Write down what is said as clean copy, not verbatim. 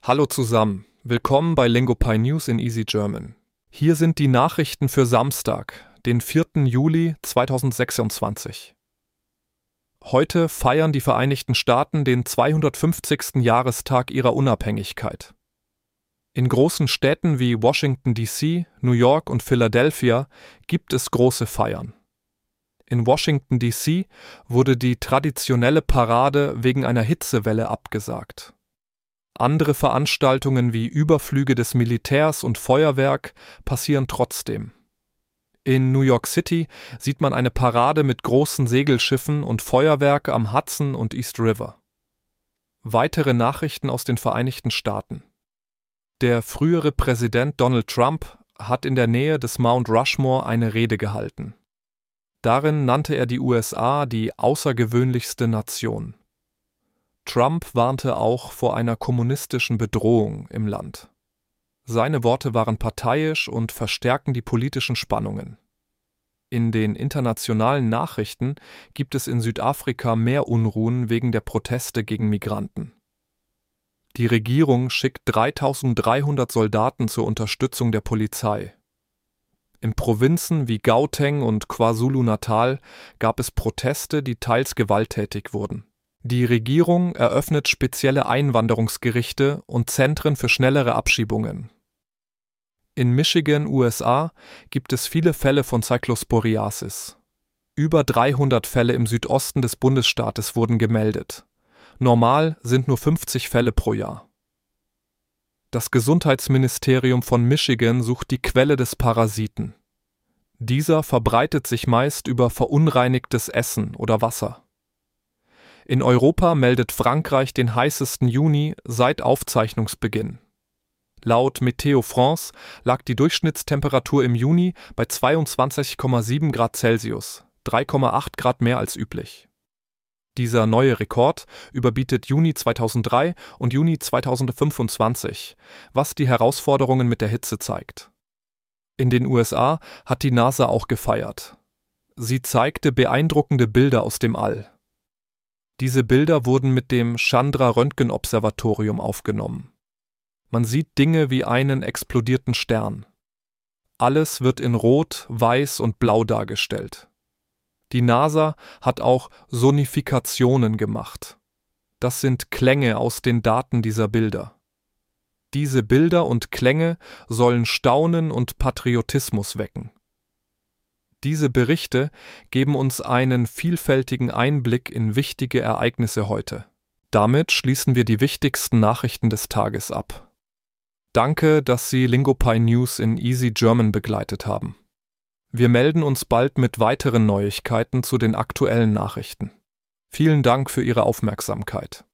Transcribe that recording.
Hallo zusammen, willkommen bei LingoPie News in Easy German. Hier sind die Nachrichten für Samstag, den 4. Juli 2026. Heute feiern die Vereinigten Staaten den 250. Jahrestag ihrer Unabhängigkeit. In großen Städten wie Washington D.C., New York und Philadelphia gibt es große Feiern. In Washington D.C. wurde die traditionelle Parade wegen einer Hitzewelle abgesagt. Andere Veranstaltungen wie Überflüge des Militärs und Feuerwerk passieren trotzdem. In New York City sieht man eine Parade mit großen Segelschiffen und Feuerwerk am Hudson und East River. Weitere Nachrichten aus den Vereinigten Staaten. Der frühere Präsident Donald Trump hat in der Nähe des Mount Rushmore eine Rede gehalten. Darin nannte er die USA die außergewöhnlichste Nation. Trump warnte auch vor einer kommunistischen Bedrohung im Land. Seine Worte waren parteiisch und verstärken die politischen Spannungen. In den internationalen Nachrichten gibt es in Südafrika mehr Unruhen wegen der Proteste gegen Migranten. Die Regierung schickt 3.300 Soldaten zur Unterstützung der Polizei. In Provinzen wie Gauteng und KwaZulu-Natal gab es Proteste, die teils gewalttätig wurden. Die Regierung eröffnet spezielle Einwanderungsgerichte und Zentren für schnellere Abschiebungen. In Michigan, USA, gibt es viele Fälle von Cyclosporiasis. Über 300 Fälle im Südosten des Bundesstaates wurden gemeldet. Normal sind nur 50 Fälle pro Jahr. Das Gesundheitsministerium von Michigan sucht die Quelle des Parasiten. Dieser verbreitet sich meist über verunreinigtes Essen oder Wasser. In Europa meldet Frankreich den heißesten Juni seit Aufzeichnungsbeginn. Laut Météo France lag die Durchschnittstemperatur im Juni bei 22,7 Grad Celsius, 3,8 Grad mehr als üblich. Dieser neue Rekord überbietet Juni 2003 und Juni 2025, was die Herausforderungen mit der Hitze zeigt. In den USA hat die NASA auch gefeiert. Sie zeigte beeindruckende Bilder aus dem All. Diese Bilder wurden mit dem Chandra-Röntgen-Observatorium aufgenommen. Man sieht Dinge wie einen explodierten Stern. Alles wird in Rot, Weiß und Blau dargestellt. Die NASA hat auch Sonifikationen gemacht. Das sind Klänge aus den Daten dieser Bilder. Diese Bilder und Klänge sollen Staunen und Patriotismus wecken. Diese Berichte geben uns einen vielfältigen Einblick in wichtige Ereignisse heute. Damit schließen wir die wichtigsten Nachrichten des Tages ab. Danke, dass Sie LingoPie News in Easy German begleitet haben. Wir melden uns bald mit weiteren Neuigkeiten zu den aktuellen Nachrichten. Vielen Dank für Ihre Aufmerksamkeit.